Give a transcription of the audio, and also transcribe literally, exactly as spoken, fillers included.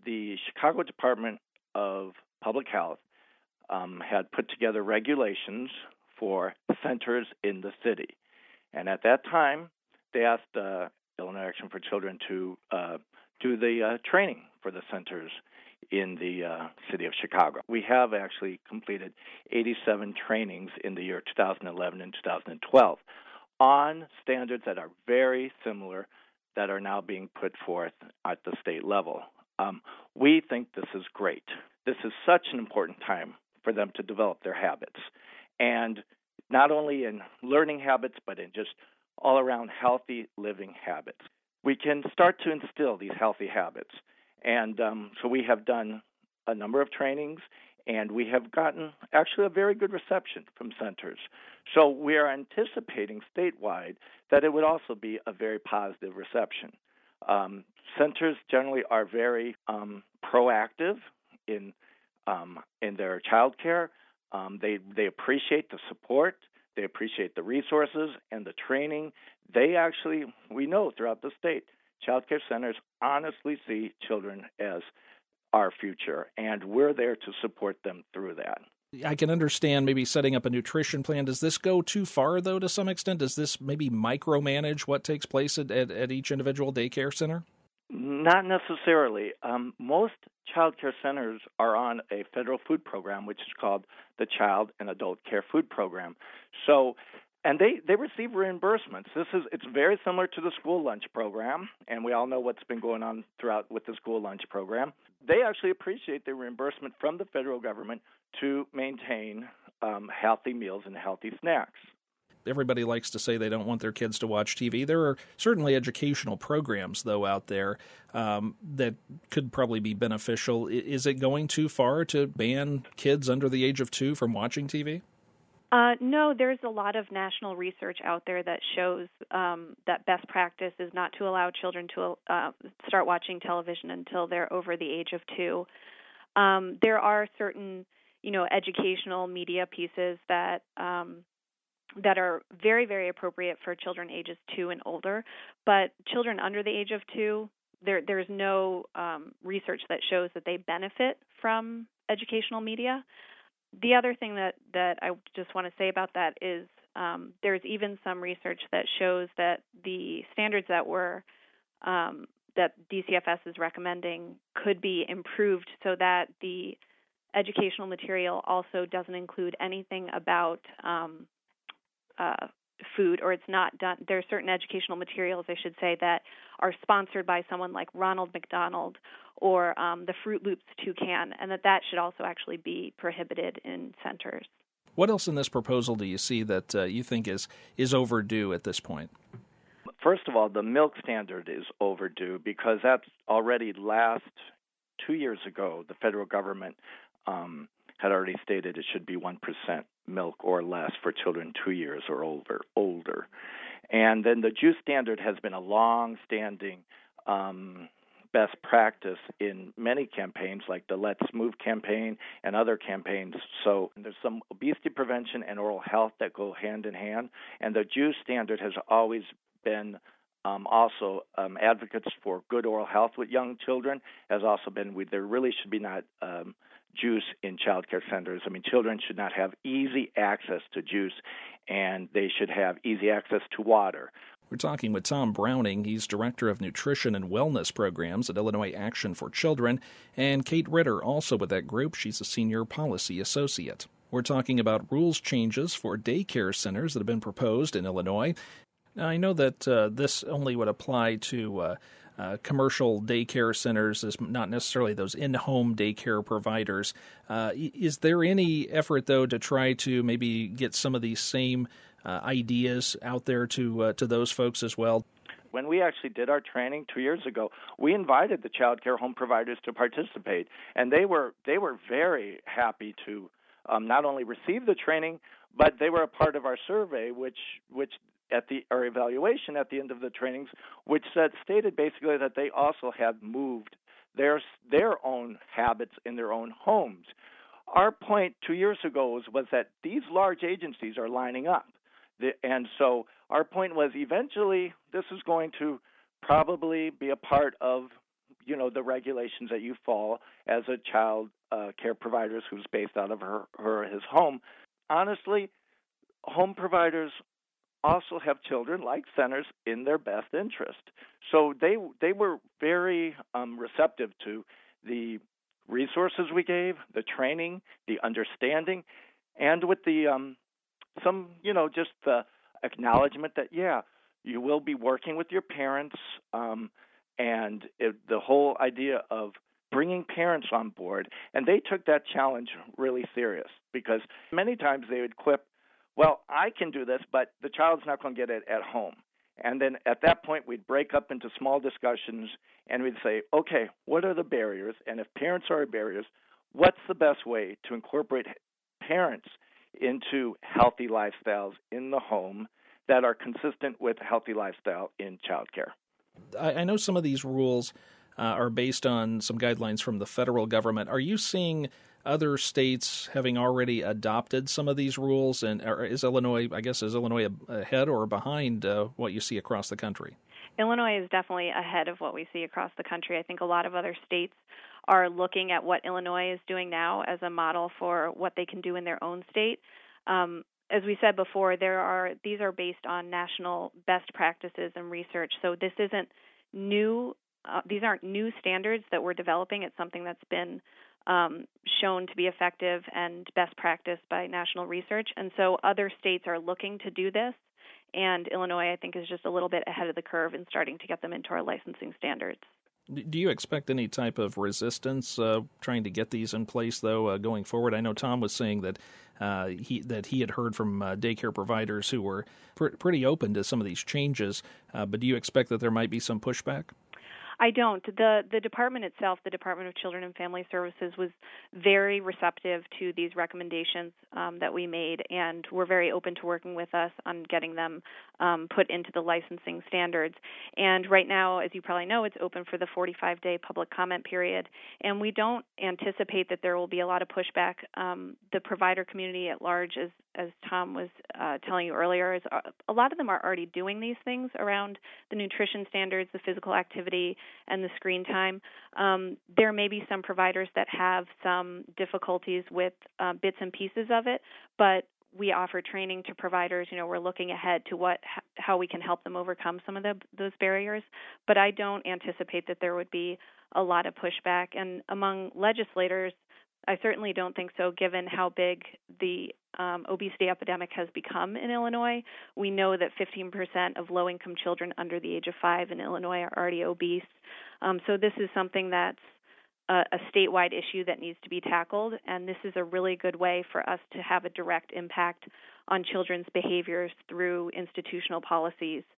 the Chicago Department of Public Health um, had put together regulations for centers in the city. And at that time, they asked uh, Illinois Action for Children to uh, do the uh, training for the centers in the uh, city of Chicago. We have actually completed eighty-seven trainings in the year two thousand eleven and two thousand twelve on standards that are very similar that are now being put forth at the state level. Um, we think this is great. This is such an important time for them to develop their habits, and not only in learning habits, but in just all-around healthy living habits. We can start to instill these healthy habits. And um, so we have done a number of trainings, and we have gotten actually a very good reception from centers. So we are anticipating statewide that it would also be a very positive reception. Um, centers generally are very um, proactive in um, in their child care. Um, they they appreciate the support. They appreciate the resources and the training. They actually, we know throughout the state, child care centers honestly see children as our future, and we're there to support them through that. I can understand maybe setting up a nutrition plan. Does this go too far, though, to some extent? Does this maybe micromanage what takes place at, at, at each individual daycare center? Not necessarily. Um, most child care centers are on a federal food program, which is called the Child and Adult Care Food Program. So, and they, they receive reimbursements. This is it's very similar to the school lunch program, and we all know what's been going on throughout with the school lunch program. They actually appreciate the reimbursement from the federal government to maintain um, healthy meals and healthy snacks. Everybody likes to say they don't want their kids to watch T V. There are certainly educational programs, though, out there um, that could probably be beneficial. Is it going too far to ban kids under the age of two from watching T V? Uh, no, there's a lot of national research out there that shows um, that best practice is not to allow children to uh, start watching television until they're over the age of two. Um, there are certain, you know, educational media pieces that um, that are very, very appropriate for children ages two and older, but children under the age of two, there there's no um, research that shows that they benefit from educational media. The other thing that, that I just want to say about that is um, there's even some research that shows that the standards that were um, that D C F S is recommending could be improved so that the educational material also doesn't include anything about um, uh, food, or it's not done. There are certain educational materials, I should say, that are sponsored by someone like Ronald McDonald or um, the Fruit Loops Toucan, and that that should also actually be prohibited in centers. What else in this proposal do you see that uh, you think is is overdue at this point? First of all, the milk standard is overdue because that's already last two years ago, the federal government um, had already stated it should be one percent milk or less for children two years or older. older. And then the juice standard has been a long-standing um, best practice in many campaigns like the Let's Move campaign and other campaigns. So there's some obesity prevention and oral health that go hand in hand, and the juice standard has always been um, also um, advocates for good oral health with young children has also been, we, there really should be not um, juice in child care centers. I mean, children should not have easy access to juice, and they should have easy access to water. We're talking with Tom Browning. He's Director of Nutrition and Wellness Programs at Illinois Action for Children, and Kate Ritter, also with that group. She's a Senior Policy Associate. We're talking about rules changes for daycare centers that have been proposed in Illinois. Now, I know that uh, this only would apply to uh, uh, commercial daycare centers, as not necessarily those in-home daycare providers. Uh, is there any effort, though, to try to maybe get some of these same uh, ideas out there to uh, to those folks as well? When we actually did our training two years ago, we invited the child care home providers to participate, and they were they were very happy to um, not only receive the training, but they were a part of our survey, which which at the our evaluation at the end of the trainings, which said stated basically that they also had moved their their own habits in their own homes. Our point two years ago was, was that these large agencies are lining up. The, and so our point was eventually this is going to probably be a part of you know, the regulations that you follow as a child uh, care provider who's based out of her, her his home. Honestly, home providers also have children like centers in their best interest. So they they were very um, receptive to the resources we gave, the training, the understanding, and with the um, some, you know, just the acknowledgement that, yeah, you will be working with your parents, um, and it, the whole idea of bringing parents on board. And they took that challenge really serious because many times they would quip, well, I can do this, but the child's not going to get it at home. And then at that point, we'd break up into small discussions and we'd say, okay, what are the barriers? And if parents are barriers, what's the best way to incorporate parents into healthy lifestyles in the home that are consistent with a healthy lifestyle in childcare? I, I know some of these rules uh, are based on some guidelines from the federal government. Are you seeing other states having already adopted some of these rules, and is Illinois, I guess, is Illinois ahead or behind uh, what you see across the country? Illinois is definitely ahead of what we see across the country. I think a lot of other states are looking at what Illinois is doing now as a model for what they can do in their own state. Um, as we said before, there are these are based on national best practices and research. So this isn't new. Uh, these aren't new standards that we're developing. It's something that's been Um, shown to be effective and best practice by national research. And so other states are looking to do this, and Illinois, I think, is just a little bit ahead of the curve in starting to get them into our licensing standards. Do you expect any type of resistance uh, trying to get these in place, though, uh, going forward? I know Tom was saying that uh, he that he had heard from uh, daycare providers who were pr- pretty open to some of these changes, uh, but do you expect that there might be some pushback? I don't. The the department itself, the Department of Children and Family Services, was very receptive to these recommendations um, that we made, and were very open to working with us on getting them um, put into the licensing standards. And right now, as you probably know, it's open for the forty-five day public comment period, and we don't anticipate that there will be a lot of pushback. Um, the provider community at large, as as Tom was uh, telling you earlier, is uh, a lot of them are already doing these things around the nutrition standards, the physical activity, and the screen time. Um, there may be some providers that have some difficulties with uh, bits and pieces of it, but we offer training to providers. You know, we're looking ahead to what how we can help them overcome some of the, those barriers. But I don't anticipate that there would be a lot of pushback. And among legislators, I certainly don't think so, given how big the um, obesity epidemic has become in Illinois. We know that fifteen percent of low-income children under the age of five in Illinois are already obese. Um, so this is something that's a, a statewide issue that needs to be tackled, and this is a really good way for us to have a direct impact on children's behaviors through institutional policies